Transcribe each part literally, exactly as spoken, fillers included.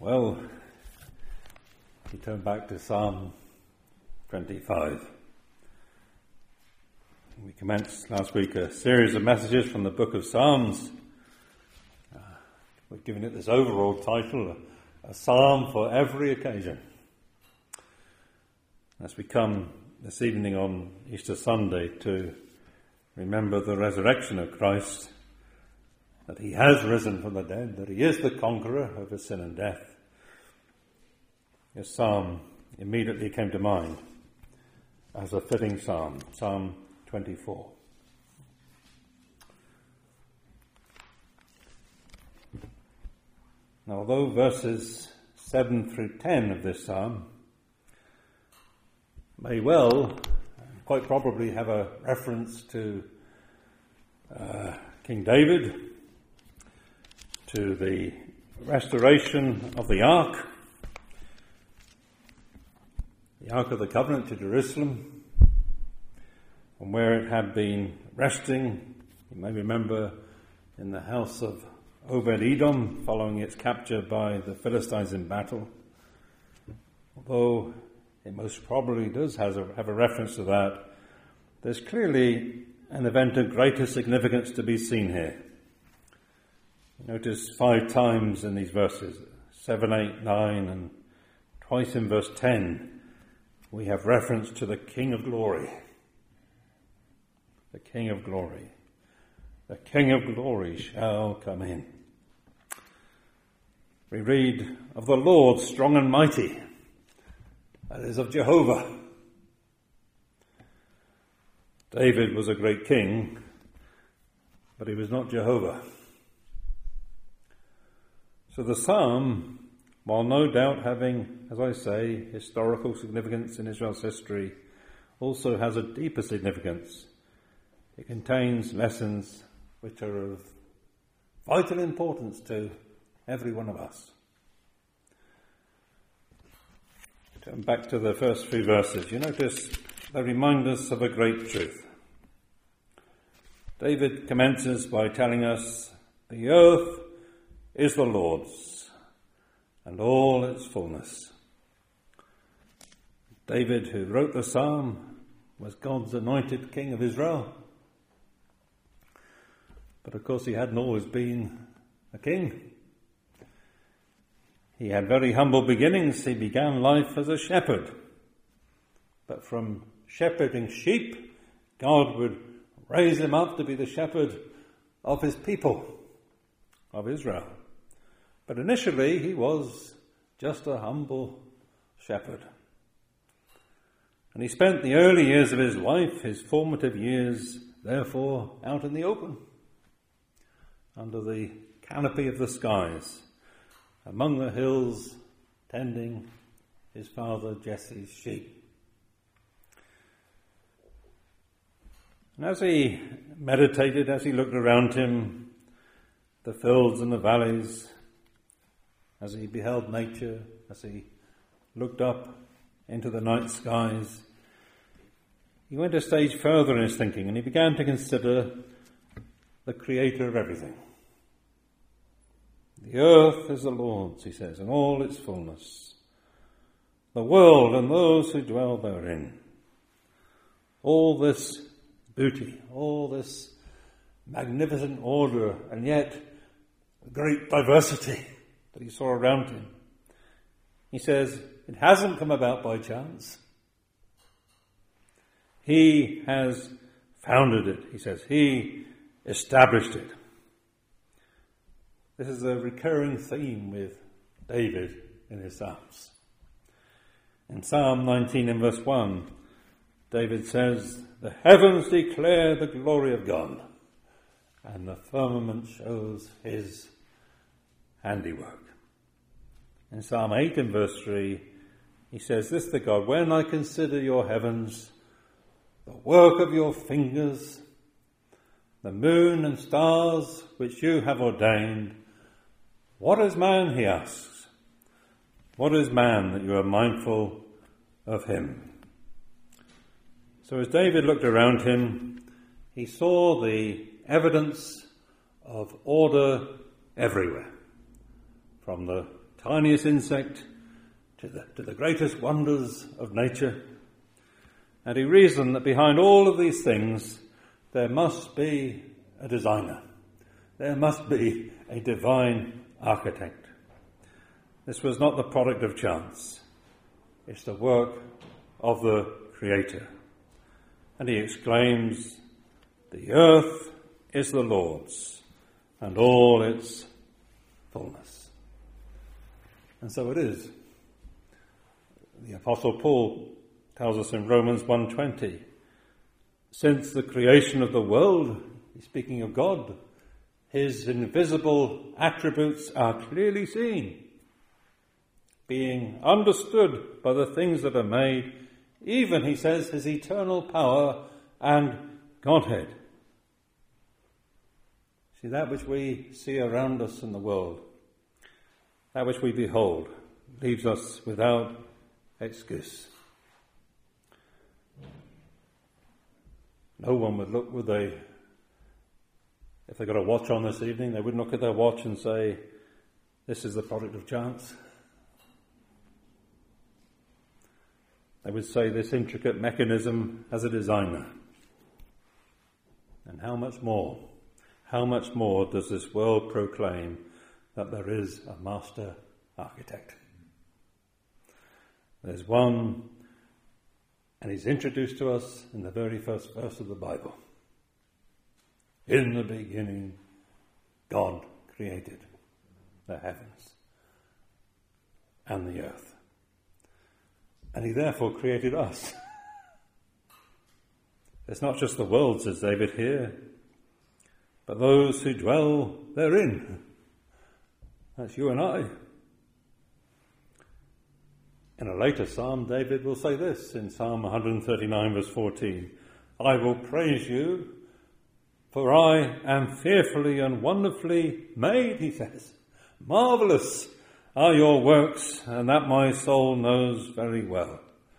Well, we turn back to Psalm twenty-five. We commenced last week a series of messages from the book of Psalms. Uh, we've given it this overall title, a, a psalm for every occasion. As we come this evening on Easter Sunday to remember the resurrection of Christ, that he has risen from the dead, that he is the conqueror over sin and death, this psalm immediately came to mind as a fitting psalm, Psalm twenty-four. Now, although verses seven through ten of this psalm may well, quite probably, have a reference to uh, King David, to the restoration of the Ark, the Ark of the Covenant to Jerusalem, from where it had been resting, you may remember, in the house of Obed-Edom, following its capture by the Philistines in battle. Although it most probably does have a, have a reference to that, there's clearly an event of greater significance to be seen here. Notice five times in these verses, seven, eight, nine, and twice in verse ten, we have reference to the King of Glory. The King of Glory. The King of Glory shall come in. We read of the Lord strong and mighty. That is of Jehovah. David was a great king, but he was not Jehovah. So the psalm, while no doubt having, as I say, historical significance in Israel's history, also has a deeper significance. It contains lessons which are of vital importance to every one of us. Turn back to the first few verses. You notice they remind us of a great truth. David commences by telling us, the earth is the Lord's, and all its fullness. David, who wrote the psalm, was God's anointed king of Israel. But of course he hadn't always been a king. He had very humble beginnings. He began life as a shepherd. But from shepherding sheep, God would raise him up to be the shepherd of his people, of Israel. But initially he was just a humble shepherd. And he spent the early years of his life, his formative years, therefore, out in the open, under the canopy of the skies, among the hills, tending his father Jesse's sheep. And as he meditated, as he looked around him, the fields and the valleys, as he beheld nature, as he looked up into the night skies, he went a stage further in his thinking and he began to consider the creator of everything. The earth is the Lord's, he says, and all its fullness. The world and those who dwell therein. All this beauty, all this magnificent order, and yet great diversity that he saw around him. He says, it hasn't come about by chance. He has founded it, he says. He established it. This is a recurring theme with David in his Psalms. In Psalm nineteen in verse one, David says, the heavens declare the glory of God, and the firmament shows his handiwork. In Psalm eight in verse three, he says this to God, when I consider your heavens, the work of your fingers, the moon and stars which you have ordained, what is man, he asks. What is man that you are mindful of him? So as David looked around him, he saw the evidence of order everywhere, from the tiniest insect to the, to the greatest wonders of nature. And he reasoned that behind all of these things there must be a designer. There must be a divine architect. This was not the product of chance. It's the work of the Creator. And he exclaims, "The earth is the Lord's, and all its fullness." And so it is. The Apostle Paul tells us in Romans one twenty, since the creation of the world, he's speaking of God, his invisible attributes are clearly seen, being understood by the things that are made, even, he says, his eternal power and Godhead. See, that which we see around us in the world, that which we behold, leaves us without excuse. No one would look, would they, if they got a watch on this evening, they wouldn't look at their watch and say, this is the product of chance. They would say this intricate mechanism has a designer. And how much more, how much more does this world proclaim that there is a master architect? There's one, and he's introduced to us in the very first verse of the Bible. In the beginning, God created the heavens and the earth. And he therefore created us. It's not just the world, says David here, but those who dwell therein. That's you and I. In a later psalm, David will say this in Psalm one thirty-nine, verse fourteen. I will praise you, for I am fearfully and wonderfully made, he says. Marvellous are your works, and that my soul knows very well.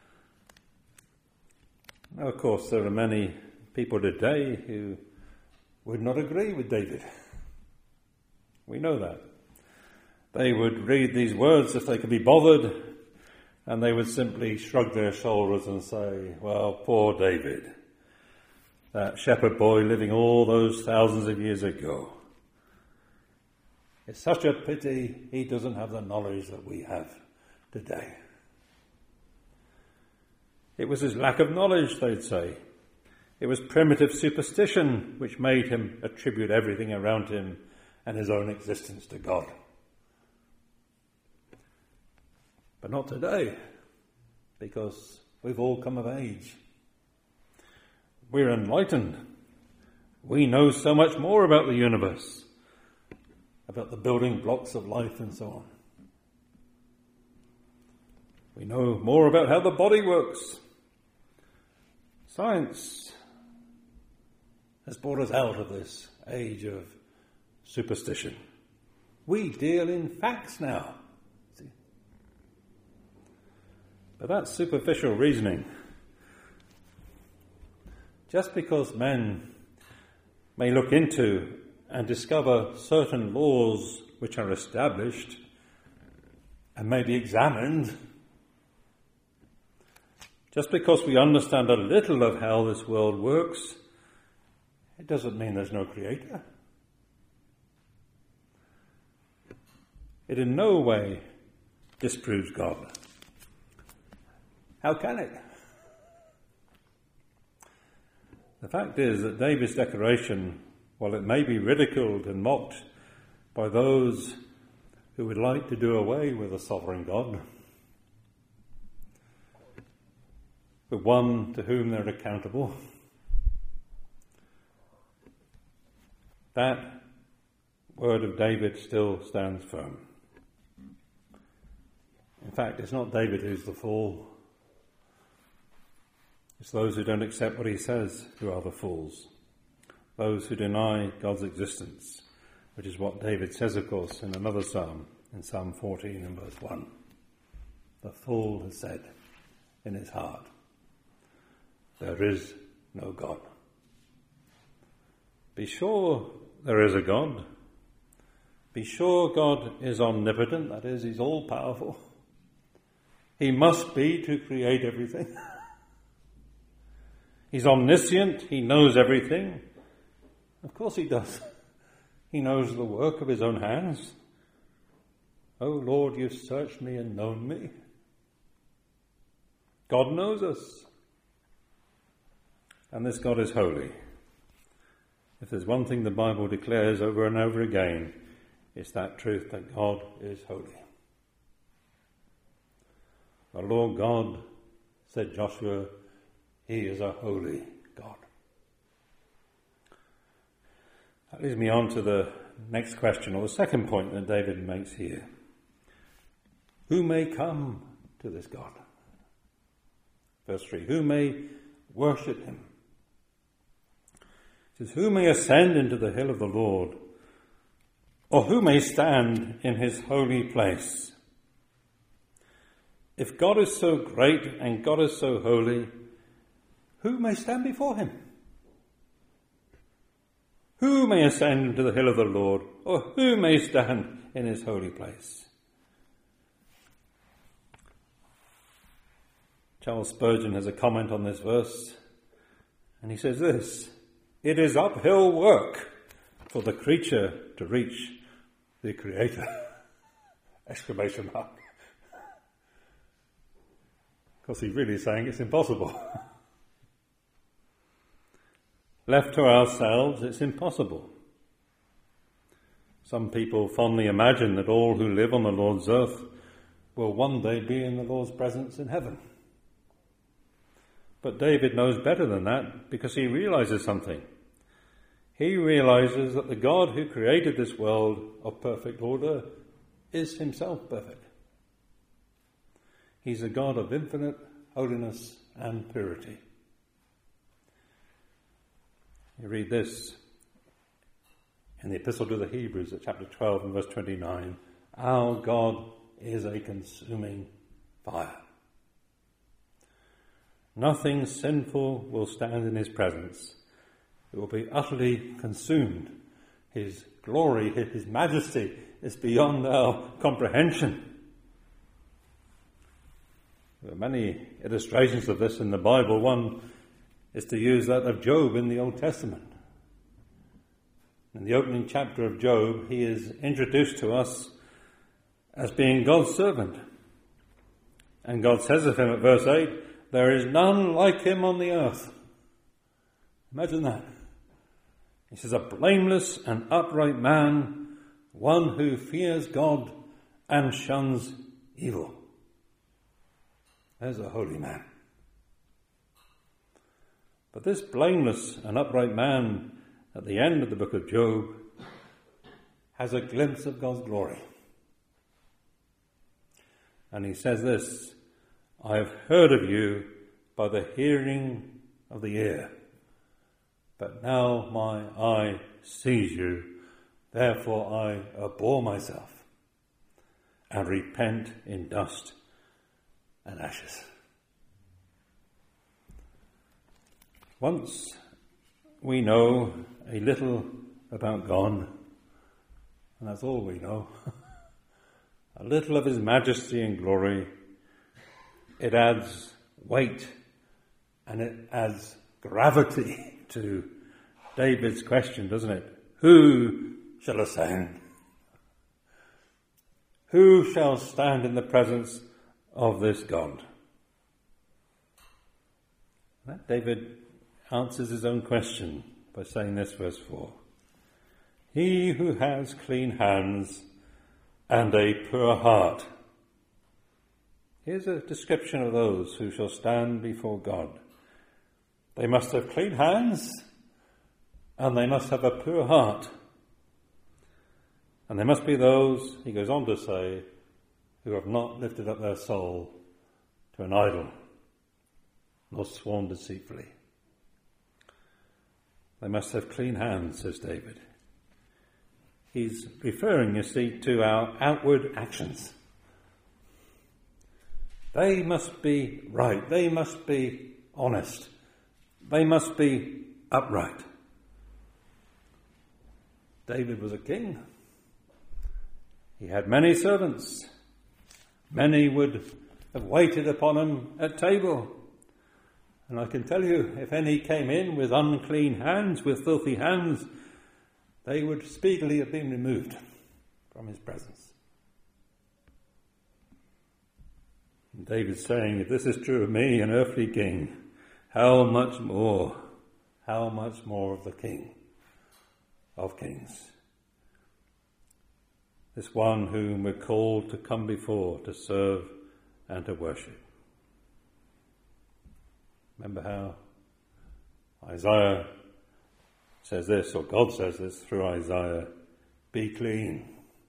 Now, of course, there are many people today who would not agree with David. We know that. They would read these words if they could be bothered, and they would simply shrug their shoulders and say, well, poor David, that shepherd boy living all those thousands of years ago. It's such a pity he doesn't have the knowledge that we have today. It was his lack of knowledge, they'd say. It was primitive superstition which made him attribute everything around him and his own existence to God. But not today, because we've all come of age. We're enlightened. We know so much more about the universe, about the building blocks of life and so on. We know more about how the body works. Science has brought us out of this age of superstition. We deal in facts now. See? But that's superficial reasoning. Just because men may look into and discover certain laws which are established and may be examined, just because we understand a little of how this world works, it doesn't mean there's no creator. It in no way disproves God. How can it? The fact is that David's declaration, while it may be ridiculed and mocked by those who would like to do away with a sovereign God, the one to whom they're accountable, that word of David still stands firm. In fact, it's not David who's the fool. It's those who don't accept what he says who are the fools. Those who deny God's existence, which is what David says, of course, in another psalm, in Psalm fourteen and verse one. The fool has said in his heart, there is no God. Be sure there is a God, Be sure God is omnipotent, that is, he's all-powerful. He must be to create everything. He's omniscient, he knows everything. Of course he does. He knows the work of his own hands. Oh Lord, you've searched me and known me. God knows us. And this God is holy. If there's one thing the Bible declares over and over again, it's that truth that God is holy. The Lord God, said Joshua, he is a holy God. That leads me on to the next question, or the second point that David makes here. Who may come to this God? Verse three, who may worship him? It says, who may ascend into the hill of the Lord? Or who may stand in his holy place? If God is so great and God is so holy, who may stand before him? Who may ascend into the hill of the Lord? Or who may stand in his holy place? Charles Spurgeon has a comment on this verse, and he says this: it is uphill work for the creature to reach the Creator. Exclamation mark. Of course, he's really saying it's impossible. Left to ourselves, it's impossible. Some people fondly imagine that all who live on the Lord's earth will one day be in the Lord's presence in heaven. But David knows better than that, because he realizes something. He realizes that the God who created this world of perfect order is himself perfect. He's a God of infinite holiness and purity. You read this in the Epistle to the Hebrews at chapter twelve and verse twenty-nine. Our God is a consuming fire. Nothing sinful will stand in his presence. It will be utterly consumed. His glory, his majesty is beyond our comprehension. There are many illustrations of this in the Bible. One is to use that of Job in the Old Testament. In the opening chapter of Job, he is introduced to us as being God's servant. And God says of him at verse eight, there is none like him on the earth. Imagine that. He says, a blameless and upright man, one who fears God and shuns evil. There's a holy man. But this blameless and upright man, at the end of the book of Job, has a glimpse of God's glory. And he says this, I have heard of you by the hearing of the ear, but now my eye sees you, therefore I abhor myself and repent in dust and ashes. Once we know a little about God, and that's all we know, a little of his majesty and glory, it adds weight and it adds gravity to David's question, doesn't it? Who shall ascend? Who shall stand in the presence of this God? David answers his own question by saying this, verse four. He who has clean hands and a pure heart. Here's a description of those who shall stand before God. They must have clean hands and they must have a pure heart. And they must be those, he goes on to say, who have not lifted up their soul to an idol, nor sworn deceitfully. They must have clean hands, says David. He's referring, you see, to our outward actions. They must be right. They must be honest. They must be upright. David was a king. He had many servants. Many would have waited upon him at table. And I can tell you, if any came in with unclean hands, with filthy hands, they would speedily have been removed from his presence. And David's saying, if this is true of me, an earthly king, how much more, how much more of the King of Kings? This one whom we're called to come before, to serve and to worship. Remember how Isaiah says this, or God says this through Isaiah, be clean.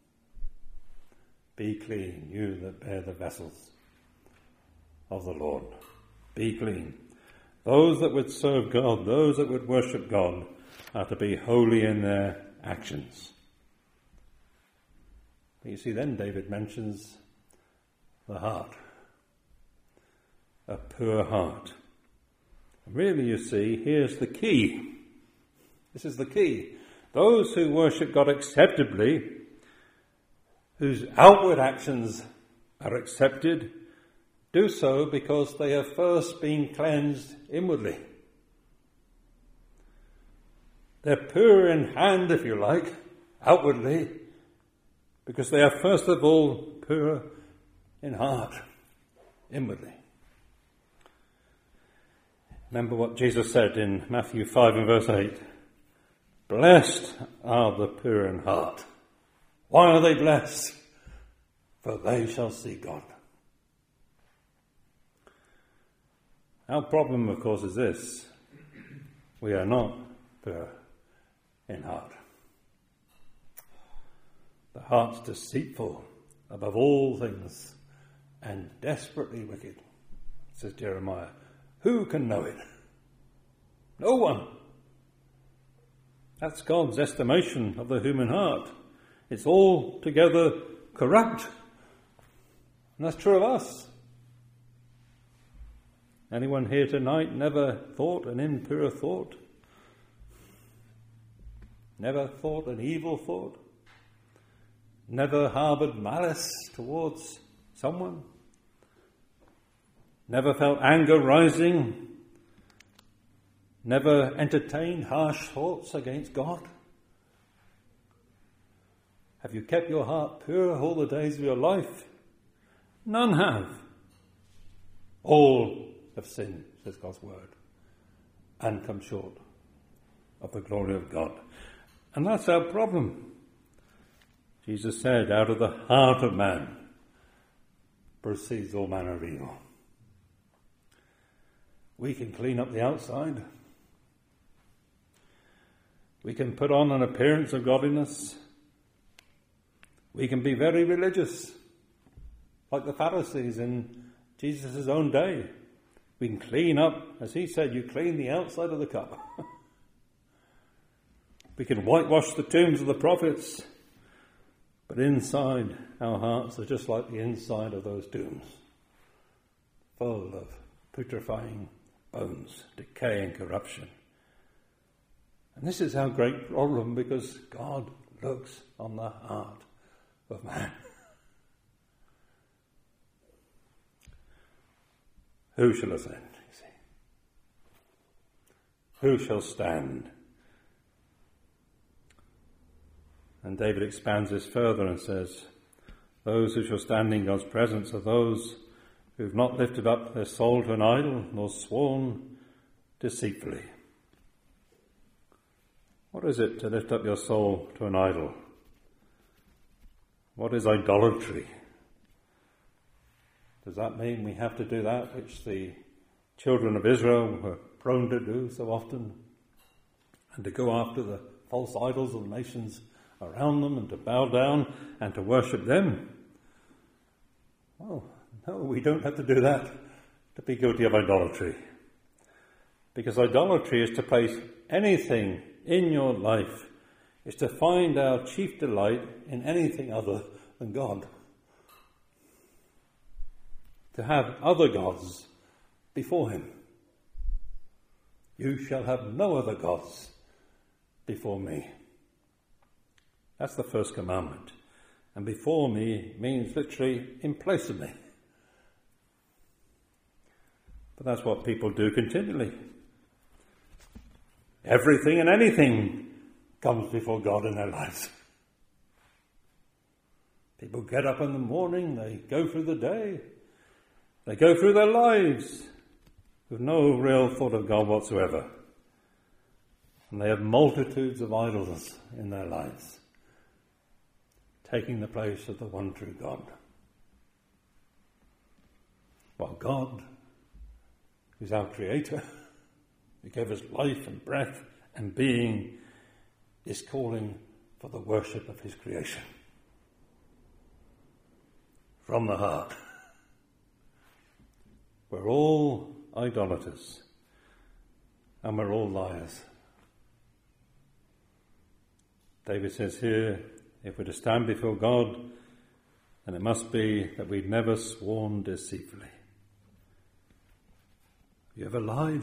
Be clean, you that bear the vessels of the Lord. Be clean. Those that would serve God, those that would worship God, are to be holy in their actions. But you see, then David mentions the heart. A pure heart. Really, you see, here's the key. This is the key. Those who worship God acceptably, whose outward actions are accepted, do so because they have first been cleansed inwardly. They're pure in hand, if you like, outwardly, because they are first of all pure in heart, inwardly. Remember what Jesus said in Matthew five and verse eight. Blessed are the pure in heart. Why are they blessed? For they shall see God. Our problem, of course, is this. We are not pure in heart. The heart's deceitful above all things and desperately wicked, says Jeremiah. Who can know it? No one. That's God's estimation of the human heart. It's altogether corrupt. And that's true of us. Anyone here tonight never thought an impure thought? Never thought an evil thought? Never harboured malice towards someone? Never felt anger rising? Never entertained harsh thoughts against God? Have you kept your heart pure all the days of your life? None have. All have sinned, says God's word, and come short of the glory of God. And that's our problem. Jesus said, out of the heart of man proceeds all manner of evil. We can clean up the outside. We can put on an appearance of godliness. We can be very religious, like the Pharisees in Jesus' own day. We can clean up, as he said, you clean the outside of the cup. We can whitewash the tombs of the prophets, but inside our hearts are just like the inside of those tombs, full of putrefying bones, decay and corruption. And this is our great problem, because God looks on the heart of man. Who shall ascend, you see? Who shall stand? And David expands this further and says, those who shall stand in God's presence are those who have not lifted up their soul to an idol, nor sworn deceitfully. What is it to lift up your soul to an idol? What is idolatry? Does that mean we have to do that which the children of Israel were prone to do so often? And to go after the false idols of the nations around them and to bow down and to worship them? Well, no, we don't have to do that to be guilty of idolatry. Because idolatry is to place anything in your life, is to find our chief delight in anything other than God. To have other gods before him. You shall have no other gods before me. That's the first commandment. And before me means literally in place of me. But that's what people do continually. Everything and anything comes before God in their lives. People get up in the morning, they go through the day, they go through their lives with no real thought of God whatsoever. And they have multitudes of idols in their lives, taking the place of the one true God. While God, who's our Creator, who gave us life and breath and being, is calling for the worship of his creation. From the heart. We're all idolaters, and we're all liars. David says here, if we're to stand before God, then it must be that we've never sworn deceitfully. Have you ever lied?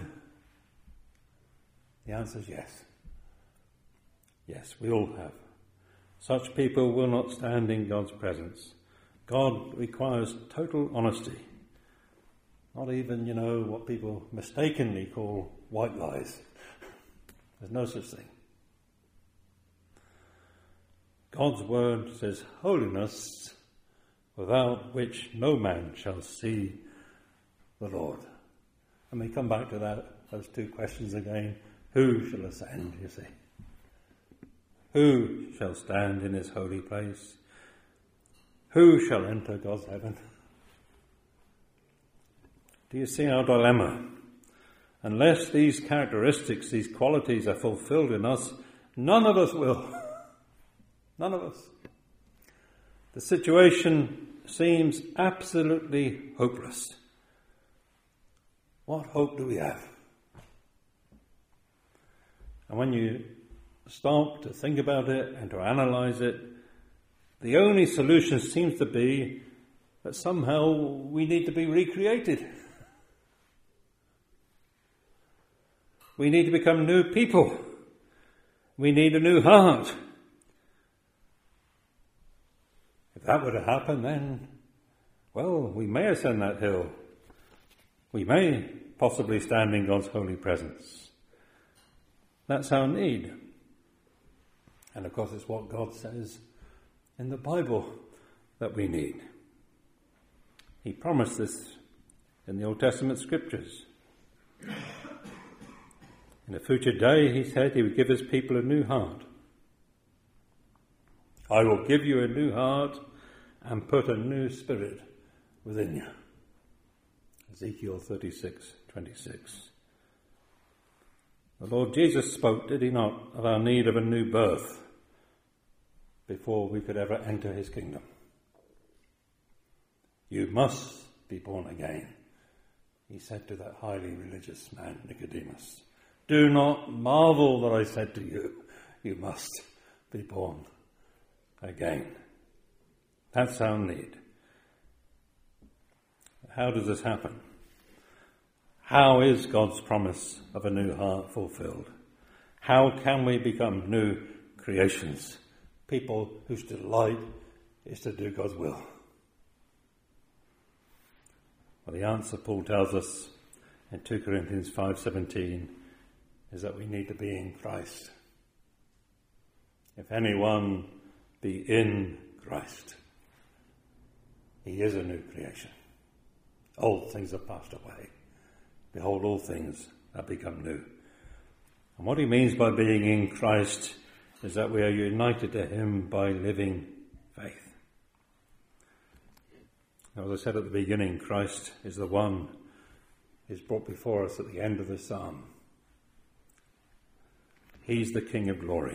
The answer is yes. Yes, we all have. Such people will not stand in God's presence. God requires total honesty. Not even, you know, what people mistakenly call white lies. There's no such thing. God's word says holiness, without which no man shall see the Lord. And we come back to that, those two questions again. Who shall ascend, you see? Who shall stand in his holy place? Who shall enter God's heaven? Do you see our dilemma? Unless these characteristics, these qualities are fulfilled in us, none of us will. None of us. The situation seems absolutely hopeless. What hope do we have? And when you stop to think about it and to analyze it, the only solution seems to be that somehow we need to be recreated. We need to become new people. We need a new heart. If that were to happen, then, well, we may ascend that hill. We may possibly stand in God's holy presence. That's our need. And of course, it's what God says in the Bible that we need. He promised this in the Old Testament scriptures. In a future day, he said he would give his people a new heart. I will give you a new heart and put a new spirit within you. Ezekiel thirty-six twenty-six. The Lord Jesus spoke, did he not, of our need of a new birth before we could ever enter his kingdom. You must be born again, he said to that highly religious man, Nicodemus. Do not marvel that I said to you, you must be born again. That's our need. How does this happen? How is God's promise of a new heart fulfilled? How can we become new creations? People whose delight is to do God's will. Well, the answer Paul tells us in two Corinthians five seventeen is that we need to be in Christ. If anyone be in Christ, he is a new creation. Old things have passed away. Behold, all things have become new. And what he means by being in Christ is that we are united to him by living faith. Now, as I said at the beginning, Christ is the one who is brought before us at the end of the psalm. He's the King of glory.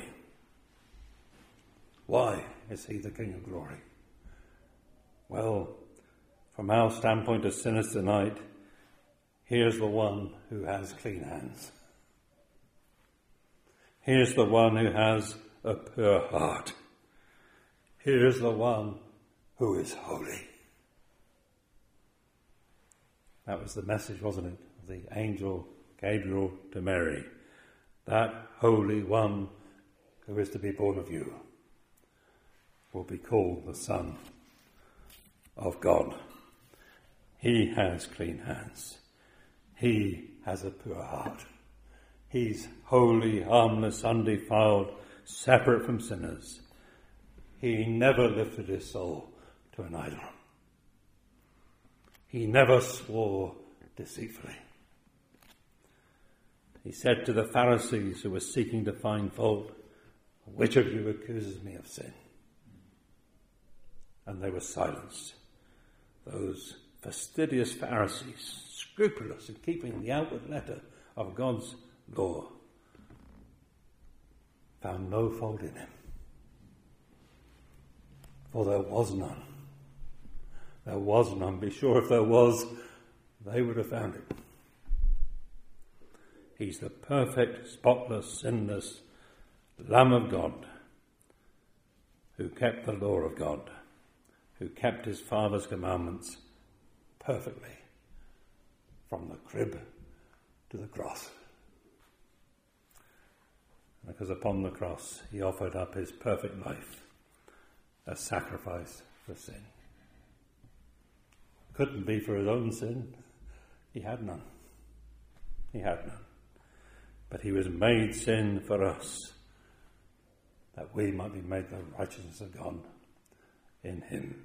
Why is he the King of glory? Well, from our standpoint as sinners tonight, here's the one who has clean hands. Here's the one who has a pure heart. Here's the one who is holy. That was the message, wasn't it, of the angel Gabriel to Mary. That holy one who is to be born of you will be called the Son of God. He has clean hands. He has a pure heart. He's holy, harmless, undefiled, separate from sinners. He never lifted his soul to an idol. He never swore deceitfully. He said to the Pharisees who were seeking to find fault, "Which of you accuses me of sin?" And they were silenced. Those fastidious Pharisees, scrupulous in keeping the outward letter of God's law, found no fault in him. For there was none. There was none. Be sure if there was, they would have found it. He's the perfect, spotless, sinless Lamb of God, who kept the law of God, who kept his Father's commandments perfectly, from the crib to the cross. Because upon the cross he offered up his perfect life, a sacrifice for sin. Couldn't be for his own sin. He had none. He had none. But he was made sin for us, that we might be made the righteousness of God in him.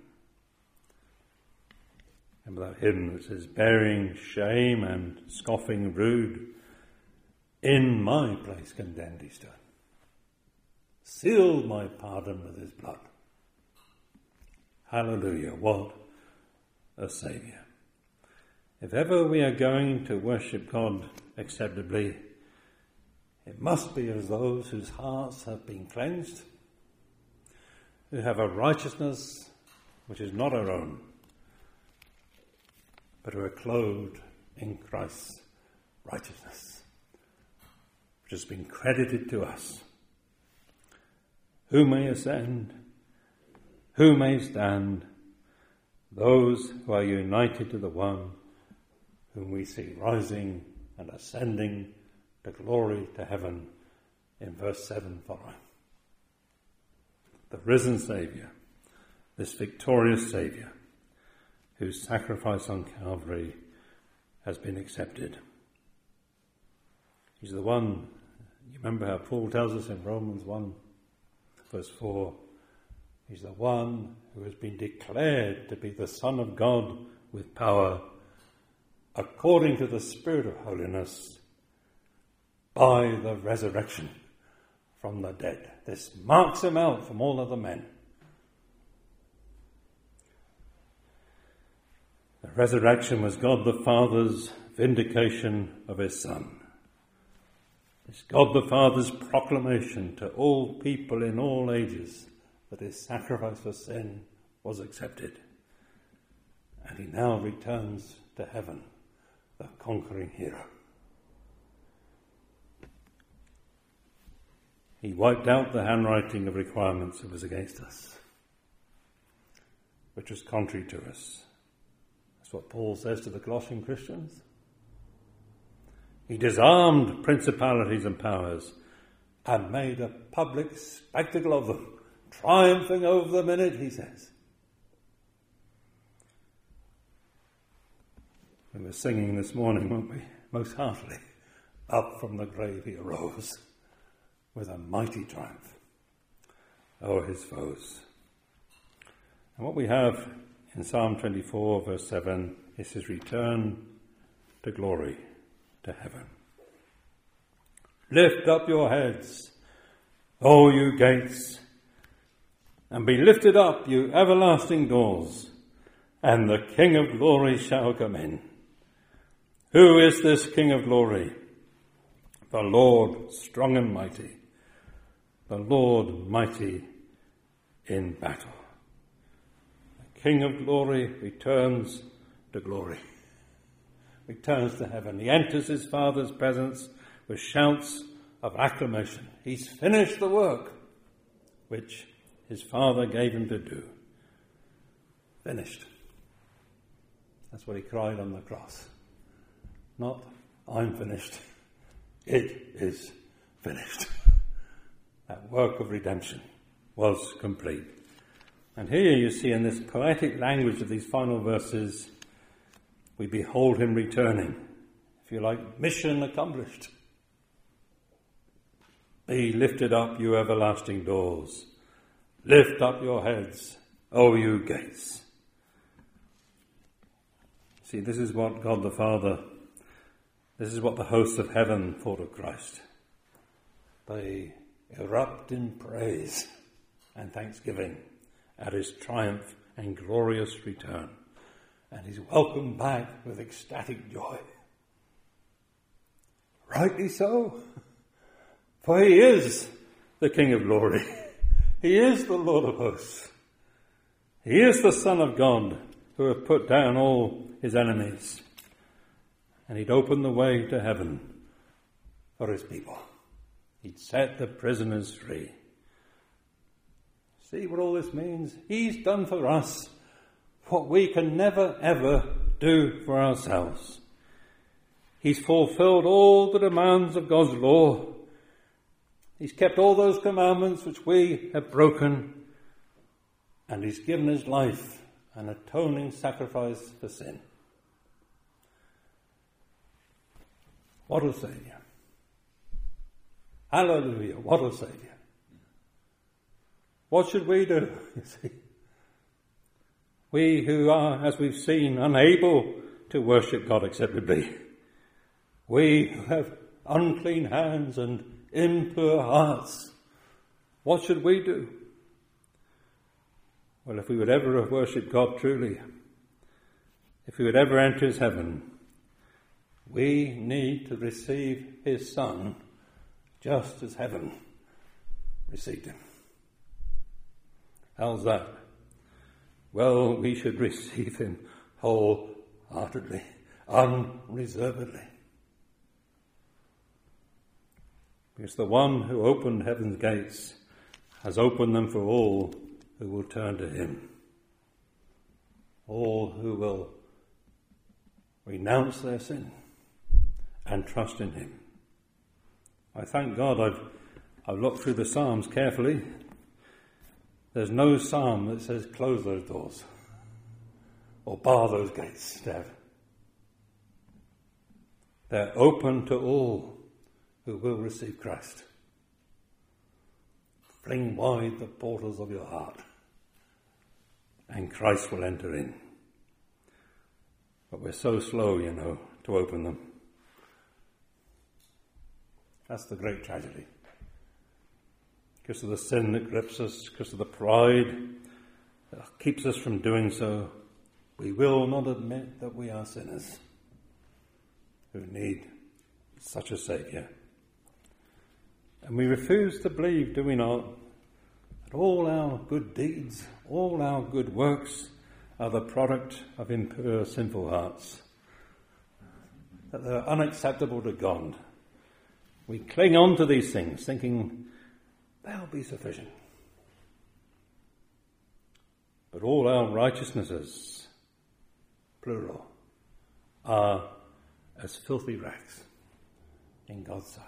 And that hymn that says, "Bearing shame and scoffing rude, in my place condemned he stood. Sealed my pardon with his blood." Hallelujah, what a Saviour. If ever we are going to worship God acceptably, it must be as those whose hearts have been cleansed, who have a righteousness which is not our own, but who are clothed in Christ's righteousness, which has been credited to us. Who may ascend? Who may stand? Those who are united to the one whom we see rising and ascending to glory, to heaven, in verse seven following. The risen Saviour, this victorious Saviour, whose sacrifice on Calvary has been accepted. He's the one, you remember how Paul tells us in Romans one, verse four, he's the one who has been declared to be the Son of God with power, according to the Spirit of holiness, by the resurrection from the dead. This marks him out from all other men. The resurrection was God the Father's vindication of his Son. It's God the Father's proclamation to all people in all ages that his sacrifice for sin was accepted. And he now returns to heaven, the conquering hero. He wiped out the handwriting of requirements that was against us, which was contrary to us. That's what Paul says to the Colossian Christians. He disarmed principalities and powers and made a public spectacle of them, triumphing over them in it, he says. We were singing this morning, weren't we? Most heartily. Up from the grave he arose with a mighty triumph over his foes. And what we have in Psalm twenty-four, verse seven, is his return to glory, to heaven. Lift up your heads, O you gates, and be lifted up, you everlasting doors, and the King of glory shall come in. Who is this King of glory? The Lord strong and mighty, the Lord mighty in battle. The King of glory returns to glory, returns to heaven. He enters his Father's presence with shouts of acclamation. He's finished the work which his Father gave him to do. Finished. That's what he cried on the cross. Not, I'm finished. It is finished. That work of redemption was complete. And here you see in this poetic language of these final verses, we behold him returning. If you like, mission accomplished. Be lifted up, you everlasting doors. Lift up your heads, O you gates. See, this is what God the Father, this is what the hosts of heaven thought of Christ. They erupt in praise and thanksgiving at his triumph and glorious return, and he's welcomed back with ecstatic joy. Rightly so, for he is the King of glory. He is the Lord of hosts. He is the Son of God who hath put down all his enemies, and he'd opened the way to heaven for his people. He'd set the prisoners free. See what all this means? He's done for us what we can never ever do for ourselves. He's fulfilled all the demands of God's law. He's kept all those commandments which we have broken, and he's given his life an atoning sacrifice for sin. What a Saviour. Hallelujah, what a Saviour. What should we do, you see? We who are, as we've seen, unable to worship God acceptably. We who have unclean hands and impure hearts. What should we do? Well, if we would ever have worshipped God truly, if we would ever enter his heaven, we need to receive his Son just as heaven received him. How's that? Well, we should receive him wholeheartedly, unreservedly. Because the one who opened heaven's gates has opened them for all who will turn to him. All who will renounce their sin and trust in him. I thank God I've, I've looked through the Psalms carefully. There's no psalm that says close those doors or bar those gates, Dev. They're open to all who will receive Christ. Fling wide the portals of your heart, and Christ will enter in. But we're so slow, you know, to open them. That's the great tragedy. Because of the sin that grips us, because of the pride that keeps us from doing so, we will not admit that we are sinners who need such a Saviour. And we refuse to believe, do we not, that all our good deeds, all our good works are the product of impure, sinful hearts, that they're unacceptable to God. We cling on to these things, thinking they'll be sufficient. But all our righteousnesses, plural, are as filthy rags in God's sight.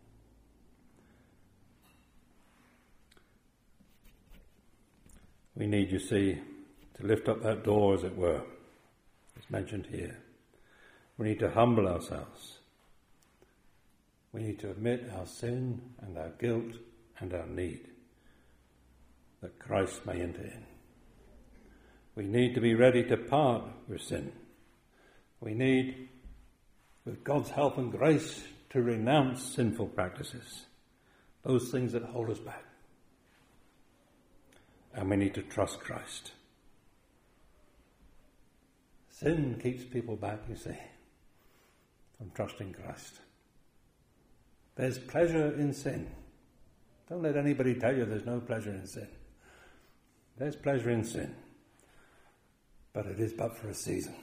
We need, you see, to lift up that door, as it were. It's mentioned here. We need to humble ourselves. We need to admit our sin and our guilt and our need, that Christ may enter in. We need to be ready to part with sin. We need, with God's help and grace, to renounce sinful practices, those things that hold us back. And we need to trust Christ. Sin keeps people back, you see, from trusting Christ. There's pleasure in sin. Don't let anybody tell you there's no pleasure in sin. There's pleasure in sin, but it is but for a season.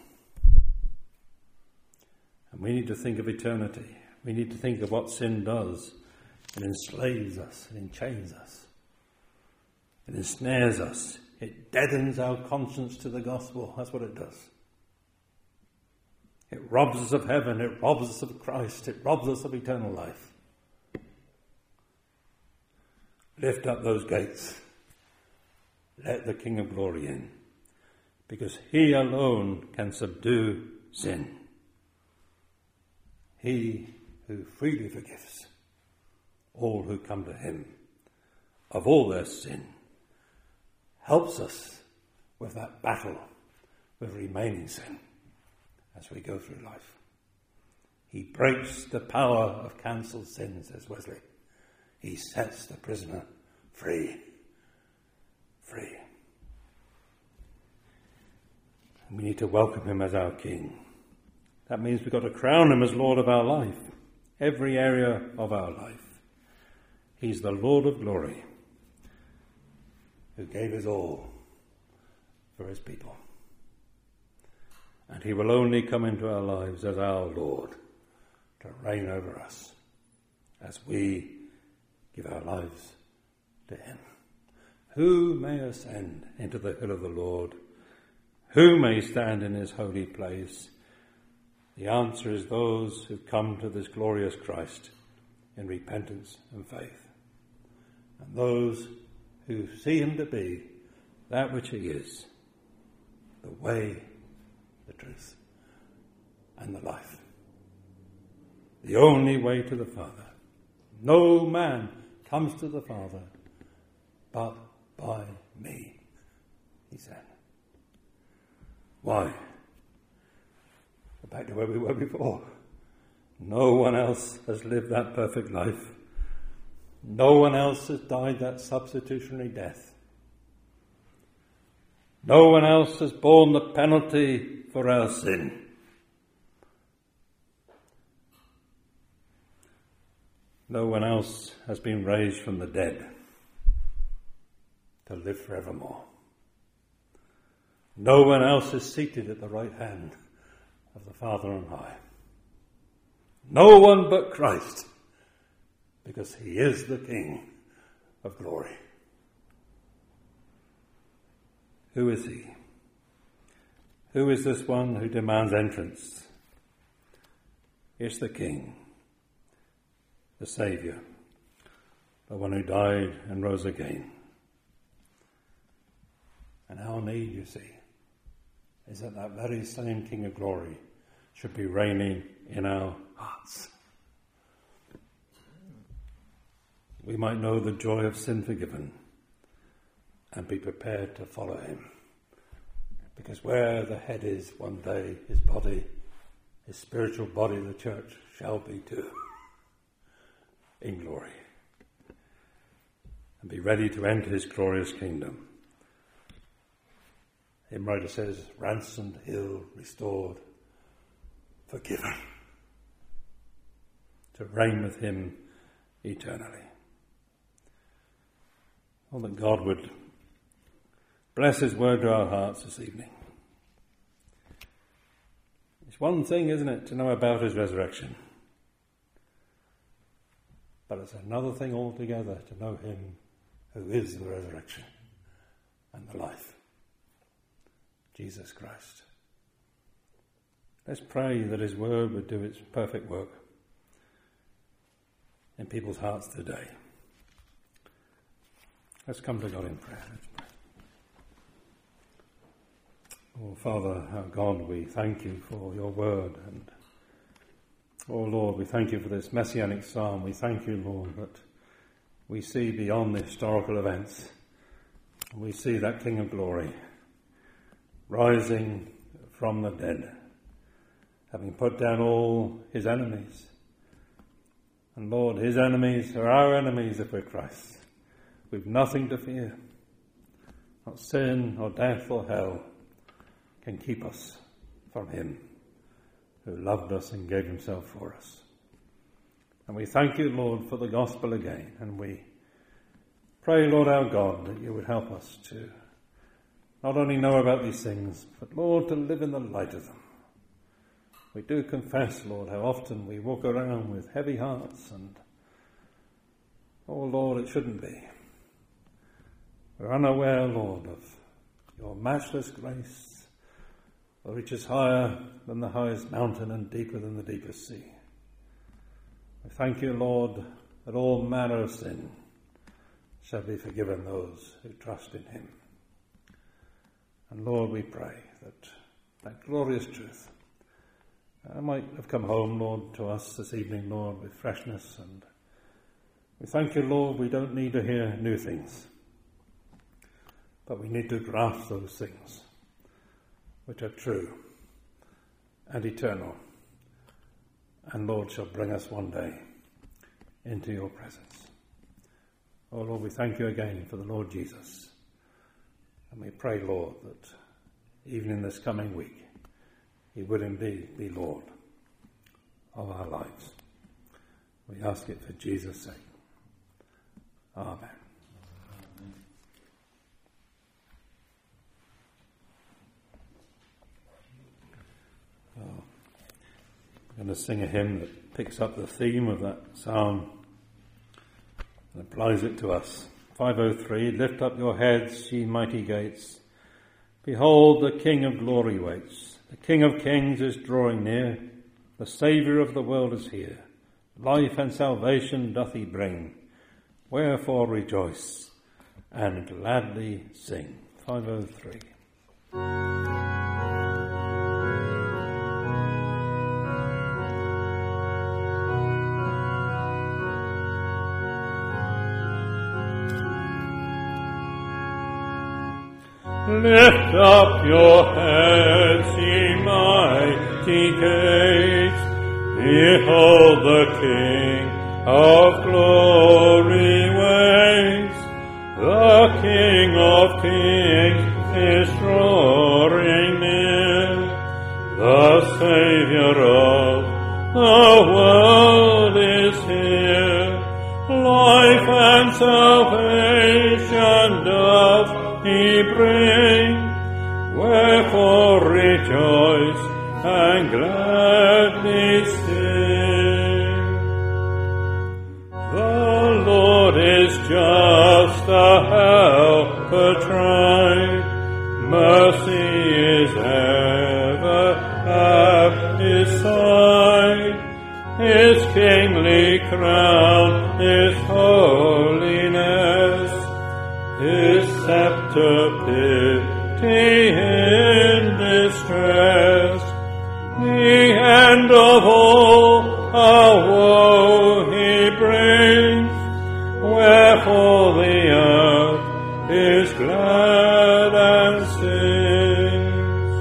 And we need to think of eternity. We need to think of what sin does. It enslaves us, it enchains us, it ensnares us, it deadens our conscience to the gospel. That's what it does. It robs us of heaven, it robs us of Christ, it robs us of eternal life. Lift up those gates. let the King of Glory in, because he alone can subdue sin. He who freely forgives all who come to him of all their sin, helps us with that battle with remaining sin as we go through life. He breaks the power of cancelled sin, says Wesley. He sets the prisoner free. Free. And we need to welcome him as our King. That means we've got to crown him as Lord of our life, every area of our life. He's the Lord of glory, who gave his all for his people. And he will only come into our lives as our Lord to reign over us as we give our lives to him. Who may ascend into the hill of the Lord? Who may stand in his holy place? The answer is those who come to this glorious Christ in repentance and faith, and those who see him to be that which he is, the way, the truth, and the life. The only way to the Father. No man comes to the Father but by me, he said. Why? Back to where we were before. No one else has lived that perfect life. No one else has died that substitutionary death. No one else has borne the penalty for our sin. No one else has been raised from the dead to live forevermore. No one else is seated at the right hand of the Father on high. No one but Christ, because he is the King of glory. Who is he? Who is this one who demands entrance? It's the King, the Saviour, the one who died and rose again. And our need, you see, is that that very same King of glory should be reigning in our hearts. We might know the joy of sin forgiven and be prepared to follow him. Because where the head is, one day his body, his spiritual body, the church, shall be too, in glory. And be ready to enter his glorious kingdom. Hymn writer says, ransomed, healed, restored, forgiven, to reign with him eternally. Oh, that God would bless his word to our hearts this evening. It's one thing, isn't it, to know about his resurrection. But it's another thing altogether to know him who is the resurrection and the life. Jesus Christ. Let's pray that his word would do its perfect work in people's hearts today. Let's come to God in prayer. Let's pray. Oh, Father, our God, we thank you for your word. And, oh, Lord, we thank you for this messianic psalm. We thank you, Lord, that we see beyond the historical events. We see that King of glory rising from the dead, having put down all his enemies. And Lord, his enemies are our enemies if we're Christ. We've nothing to fear. Not sin or death or hell can keep us from him who loved us and gave himself for us. And we thank you, Lord, for the gospel again. And we pray, Lord our God, that you would help us to not only know about these things, but, Lord, to live in the light of them. We do confess, Lord, how often we walk around with heavy hearts and, oh, Lord, it shouldn't be. We're unaware, Lord, of your matchless grace, that reaches higher than the highest mountain and deeper than the deepest sea. We thank you, Lord, that all manner of sin shall be forgiven those who trust in him. And Lord, we pray that that glorious truth uh, might have come home, Lord, to us this evening, Lord, with freshness. And we thank you, Lord, we don't need to hear new things, but we need to grasp those things which are true and eternal, and Lord, shall bring us one day into your presence. Oh Lord, we thank you again for the Lord Jesus. And we pray, Lord, that even in this coming week, he would indeed be Lord of our lives. We ask it for Jesus' sake. Amen. Oh, I'm going to sing a hymn that picks up the theme of that psalm and applies it to us. five oh three, lift up your heads, ye mighty gates. Behold, the King of glory waits. The King of kings is drawing near. The Saviour of the world is here. Life and salvation doth he bring. Wherefore rejoice and gladly sing. five oh three. Lift up your heads, ye mighty gates. Behold, the King of glory waits. The King of kings is drawing near. The Saviour of the world is here. Life and salvation doth he bring, wherefore rejoice and gladly sing. The Lord is just, a helper tried, mercy is ever at his side. His kingly crown is holiness, his scepter pity in distress. The end of all our woe he brings, wherefore the earth is glad and sings.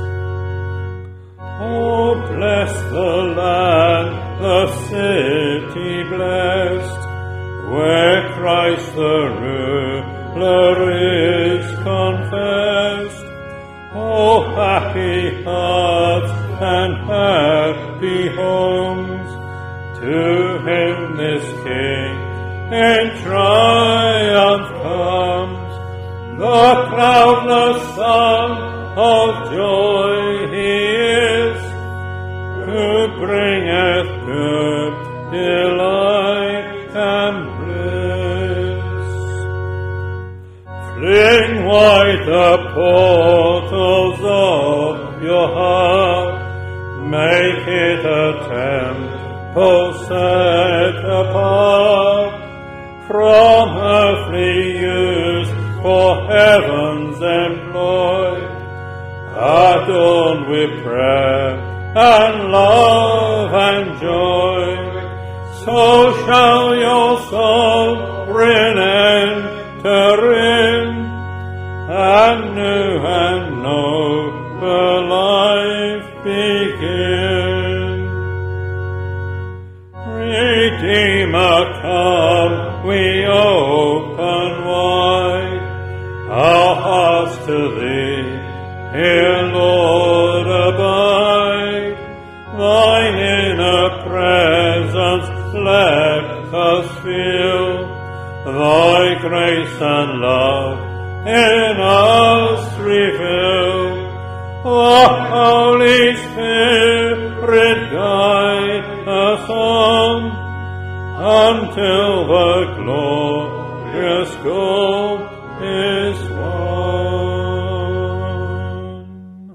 Oh, bless the land, the city blessed, where Christ the ruler is confessed. Oh, happy hearts and happy homes, to him this King in triumph comes. The cloudless Son of joy he is, who bringeth good delight and fling wide the portals of your heart, make it a temple set apart, from earthly use for heaven's employ, adorned with prayer and love and joy. So shall your sovereign enter in, and new and noble life begin. Redeemer, come, we open wide our hearts to thee, here, Lord, abide. Thine inner presence let us feel, thy grace and love in us reveal. The Holy Spirit guide us on, until the glorious goal is won.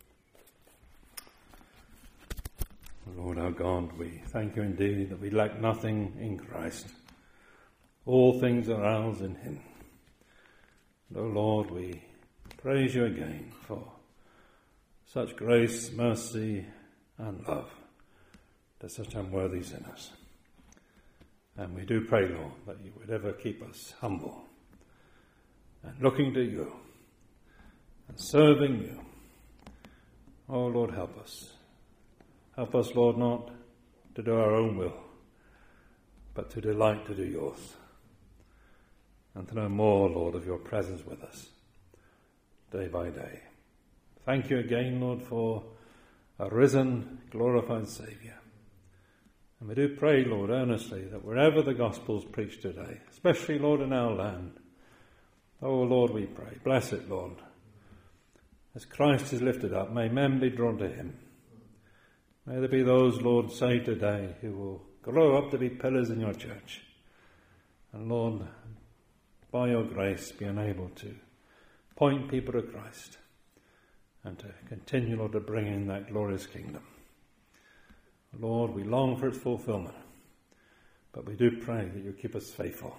Lord our God, we thank you indeed that we lack nothing in Christ. All things are ours in him. And, O Lord, we praise you again for such grace, mercy, and love to such unworthy sinners. And we do pray, Lord, that you would ever keep us humble and looking to you and serving you. Oh, Lord, help us. Help us, Lord, not to do our own will, but to delight to do yours. And to know more, Lord, of your presence with us day by day. Thank you again, Lord, for a risen, glorified Saviour. And we do pray, Lord, earnestly that wherever the gospel is preached today, especially, Lord, in our land, oh, Lord, we pray, bless it, Lord. As Christ is lifted up, may men be drawn to him. May there be those, Lord, saved today who will grow up to be pillars in your church. And, Lord, by your grace, be enabled to point people to Christ and to continue, Lord, to bring in that glorious kingdom. Lord, we long for its fulfillment, but we do pray that you keep us faithful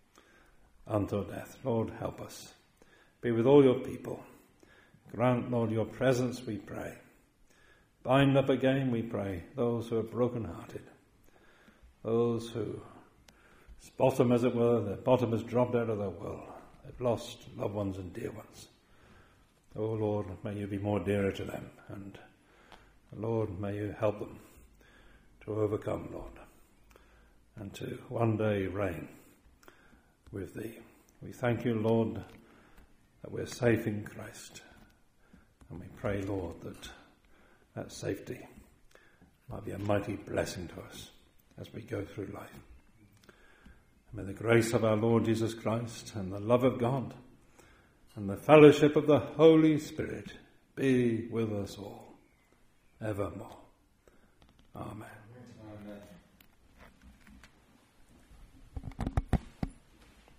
until death. Lord, help us. Be with all your people. Grant, Lord, your presence, we pray. Bind up again, we pray, those who are broken-hearted, those who, bottom, as it were, their bottom has dropped out of their world. They've lost loved ones and dear ones. Oh, Lord, may you be more dearer to them, and Lord, may you help them to overcome, Lord, and to one day reign with thee. We thank you, Lord, that we're safe in Christ. And we pray, Lord, that that safety might be a mighty blessing to us as we go through life. And may the grace of our Lord Jesus Christ and the love of God and the fellowship of the Holy Spirit be with us all evermore. Amen.